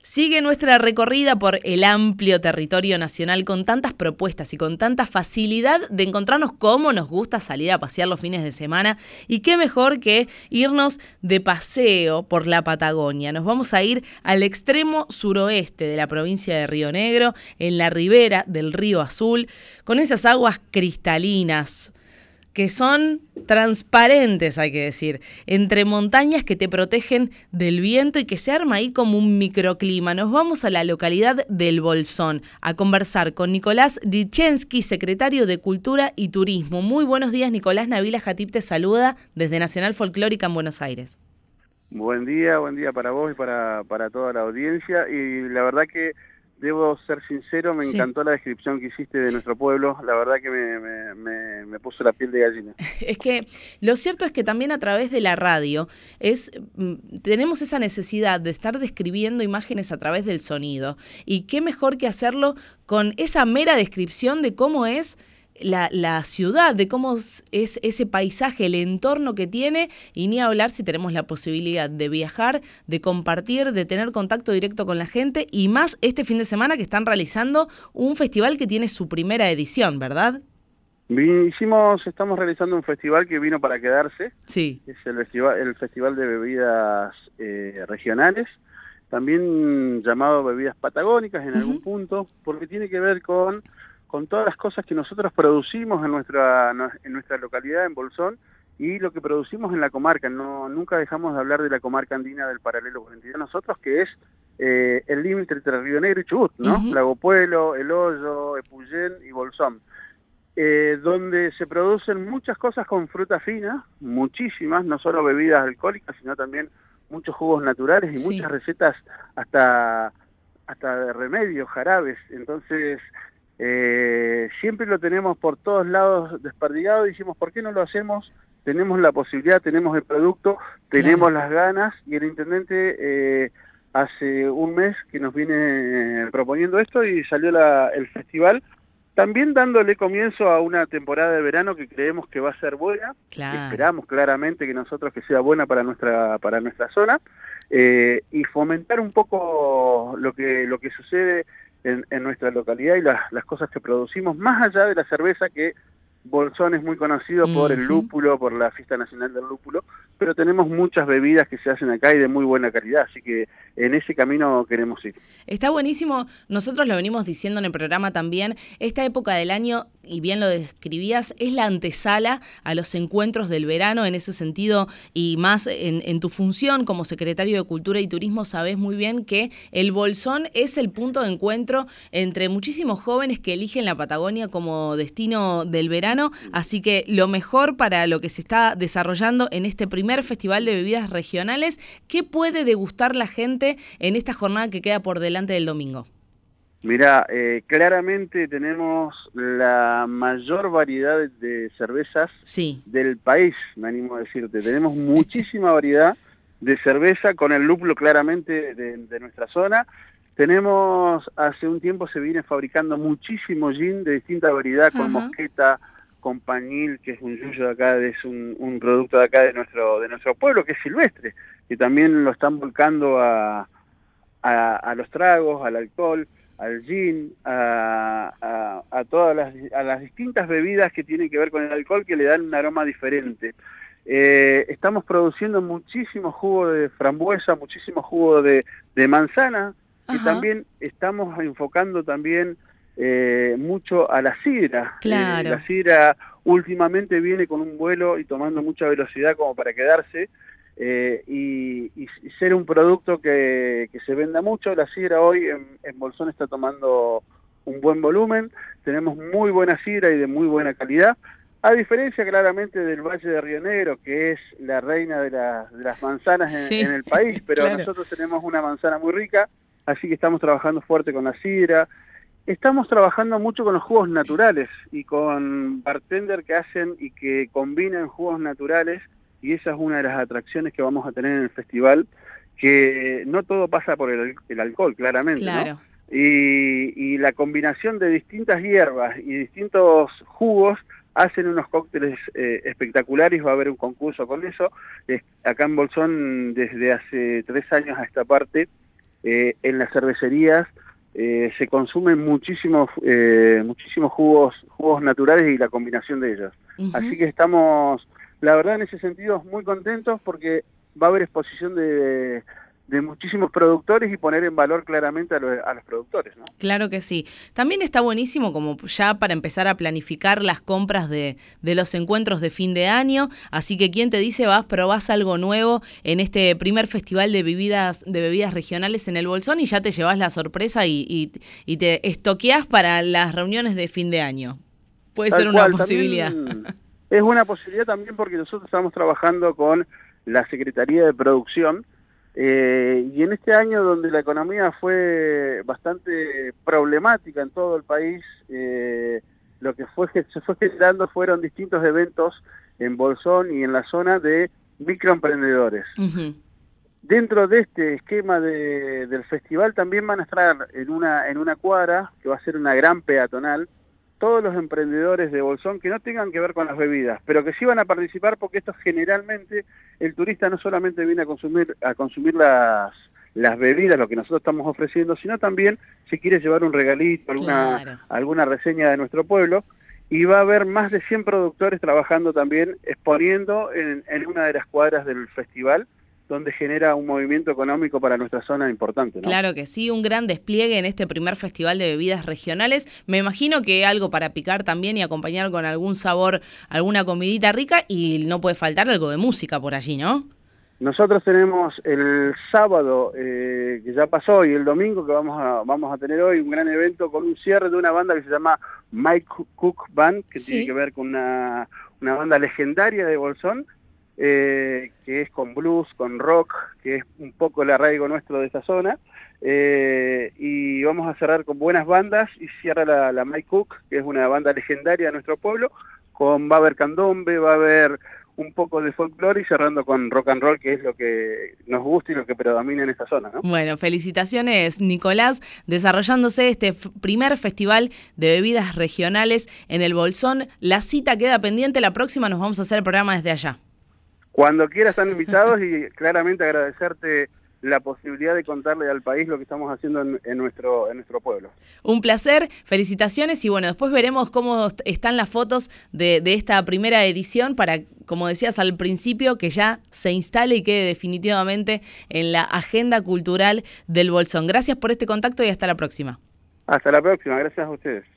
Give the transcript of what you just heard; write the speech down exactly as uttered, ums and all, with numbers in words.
Sigue nuestra recorrida por el amplio territorio nacional con tantas propuestas y con tanta facilidad de encontrarnos cómo nos gusta salir a pasear los fines de semana. Y qué mejor que irnos de paseo por la Patagonia. Nos vamos a ir al extremo suroeste de la provincia de Río Negro, en la ribera del Río Azul, con esas aguas cristalinas que son transparentes, hay que decir, entre montañas que te protegen del viento y que se arma ahí como un microclima. Nos vamos a la localidad del Bolsón a conversar con Nicolás Dichensky, secretario de Cultura y Turismo. Muy buenos días, Nicolás. Nabila Jatip te saluda desde Nacional Folclórica en Buenos Aires. Buen día, buen día para vos y para, para toda la audiencia. Y la verdad que debo ser sincero, me Sí. encantó la descripción que hiciste de nuestro pueblo. La verdad que me, me, me, me puso la piel de gallina. Es que lo cierto es que también a través de la radio es tenemos esa necesidad de estar describiendo imágenes a través del sonido. Y qué mejor que hacerlo con esa mera descripción de cómo es La, la ciudad, de cómo es ese paisaje, el entorno que tiene, y ni hablar si tenemos la posibilidad de viajar, de compartir, de tener contacto directo con la gente, y más este fin de semana que están realizando un festival que tiene su primera edición, ¿verdad? Hicimos, estamos realizando un festival que vino para quedarse. Sí. Es el festival, el festival de bebidas eh, regionales, también llamado bebidas patagónicas en uh-huh. algún punto, porque tiene que ver con con todas las cosas que nosotros producimos en nuestra en nuestra localidad, en Bolsón, y lo que producimos en la comarca. No, nunca dejamos de hablar de la comarca andina del paralelo cuarenta y dos nosotros, que es eh, el límite entre Río Negro y Chubut, ¿no? Uh-huh. Lago Puelo, El Hoyo, Epuyén y Bolsón, eh, donde se producen muchas cosas con fruta fina, muchísimas, no solo bebidas alcohólicas, sino también muchos jugos naturales y sí. muchas recetas hasta, hasta de remedios, jarabes. Entonces, Eh, siempre lo tenemos por todos lados desperdigado y dijimos, ¿por qué no lo hacemos? Tenemos la posibilidad, tenemos el producto, tenemos claro. las ganas, y el intendente eh, hace un mes que nos viene proponiendo esto y salió la, el festival, también dándole comienzo a una temporada de verano que creemos que va a ser buena, claro. esperamos claramente que nosotros que sea buena para nuestra, para nuestra zona, eh, y fomentar un poco lo que, lo que sucede En, en nuestra localidad y las, las cosas que producimos, más allá de la cerveza, que Bolsón es muy conocido por uh-huh. el lúpulo, por la Fiesta Nacional del Lúpulo, pero tenemos muchas bebidas que se hacen acá y de muy buena calidad, así que en ese camino queremos ir. Está buenísimo, nosotros lo venimos diciendo en el programa también, esta época del año, y bien lo describías, es la antesala a los encuentros del verano en ese sentido, y más en, en tu función como secretario de Cultura y Turismo sabés muy bien que el Bolsón es el punto de encuentro entre muchísimos jóvenes que eligen la Patagonia como destino del verano. Así que lo mejor para lo que se está desarrollando en este primer festival de bebidas regionales. ¿Qué puede degustar la gente en esta jornada que queda por delante del domingo? Mirá, eh, claramente tenemos la mayor variedad de cervezas sí. del país, me animo a decirte. Tenemos muchísima variedad de cerveza con el lúpulo claramente de, de nuestra zona. Tenemos, hace un tiempo se viene fabricando muchísimo gin de distinta variedad, con uh-huh. mosqueta, con pañil, que es un yuyo de acá, es un, un producto de acá de nuestro de nuestro pueblo, que es silvestre, que también lo están volcando a, a, a los tragos, al alcohol, al gin, a, a, a todas las, a las distintas bebidas que tienen que ver con el alcohol, que le dan un aroma diferente. Eh, estamos produciendo muchísimo jugo de frambuesa, muchísimo jugo de, de manzana, que Ajá. también estamos enfocando también Eh, mucho a la sidra. Claro. Eh, la sidra últimamente viene con un vuelo y tomando mucha velocidad como para quedarse eh, y, y, y ser un producto que, que se venda mucho. La sidra hoy en, en Bolsón está tomando un buen volumen, tenemos muy buena sidra y de muy buena calidad, a diferencia claramente del Valle de Río Negro, que es la reina de, la, de las manzanas en, sí. en el país, pero claro. nosotros tenemos una manzana muy rica, así que estamos trabajando fuerte con la sidra. Estamos trabajando mucho con los jugos naturales y con bartender que hacen y que combinan jugos naturales, y esa es una de las atracciones que vamos a tener en el festival, que no todo pasa por el, el alcohol, claramente, claro. ¿no? Y, y la combinación de distintas hierbas y distintos jugos hacen unos cócteles eh, espectaculares. Va a haber un concurso con eso. Eh, acá en Bolsón, desde hace tres años a esta parte, eh, en las cervecerías eh, se consumen muchísimos, eh, muchísimos jugos, jugos naturales y la combinación de ellos. Uh-huh. Así que estamos, la verdad, en ese sentido muy contentos porque va a haber exposición de... de muchísimos productores y poner en valor claramente a los, a los productores, ¿no? Claro que sí. También está buenísimo como ya para empezar a planificar las compras de, de los encuentros de fin de año, así que quien te dice vas, probás algo nuevo en este primer festival de bebidas, de bebidas regionales en el Bolsón y ya te llevas la sorpresa y, y, y te estoqueás para las reuniones de fin de año. Puede Tal ser una cual, posibilidad. Es una posibilidad también porque nosotros estamos trabajando con la Secretaría de Producción. Eh, y en este año donde la economía fue bastante problemática en todo el país, eh, lo que fue, se fue generando fueron distintos eventos en Bolsón y en la zona de microemprendedores. Uh-huh. Dentro de este esquema de, del festival también van a estar en una, en una cuadra, que va a ser una gran peatonal, todos los emprendedores de Bolsón que no tengan que ver con las bebidas, pero que sí van a participar porque esto generalmente el turista no solamente viene a consumir a consumir las, las bebidas, lo que nosotros estamos ofreciendo, sino también si quiere llevar un regalito, alguna, claro. alguna reseña de nuestro pueblo, y va a haber más de cien productores trabajando también, exponiendo en, en una de las cuadras del festival, donde genera un movimiento económico para nuestra zona importante, ¿no? Claro que sí, un gran despliegue en este primer festival de bebidas regionales. Me imagino que algo para picar también y acompañar con algún sabor, alguna comidita rica, y no puede faltar algo de música por allí, ¿no? Nosotros tenemos el sábado, eh, que ya pasó, y el domingo que vamos a, vamos a tener hoy, un gran evento con un cierre de una banda que se llama Mike Cook Band, que sí. tiene que ver con una, una banda legendaria de Bolsón, Eh, que es con blues, con rock, que es un poco el arraigo nuestro de esta zona, eh, y vamos a cerrar con buenas bandas, y cierra la, la Mike Cook, que es una banda legendaria de nuestro pueblo, con va a haber candombe, va a haber un poco de folclore y cerrando con rock and roll, que es lo que nos gusta y lo que predomina en esta zona, ¿no? Bueno, felicitaciones, Nicolás, desarrollándose este f- primer festival de bebidas regionales en el Bolsón. La cita queda pendiente, la próxima nos vamos a hacer el programa desde allá. Cuando quieras están invitados y claramente agradecerte la posibilidad de contarle al país lo que estamos haciendo en, en, nuestro, en nuestro pueblo. Un placer, felicitaciones y bueno, después veremos cómo están las fotos de, de esta primera edición para, como decías al principio, que ya se instale y quede definitivamente en la agenda cultural del Bolsón. Gracias por este contacto y hasta la próxima. Hasta la próxima, gracias a ustedes.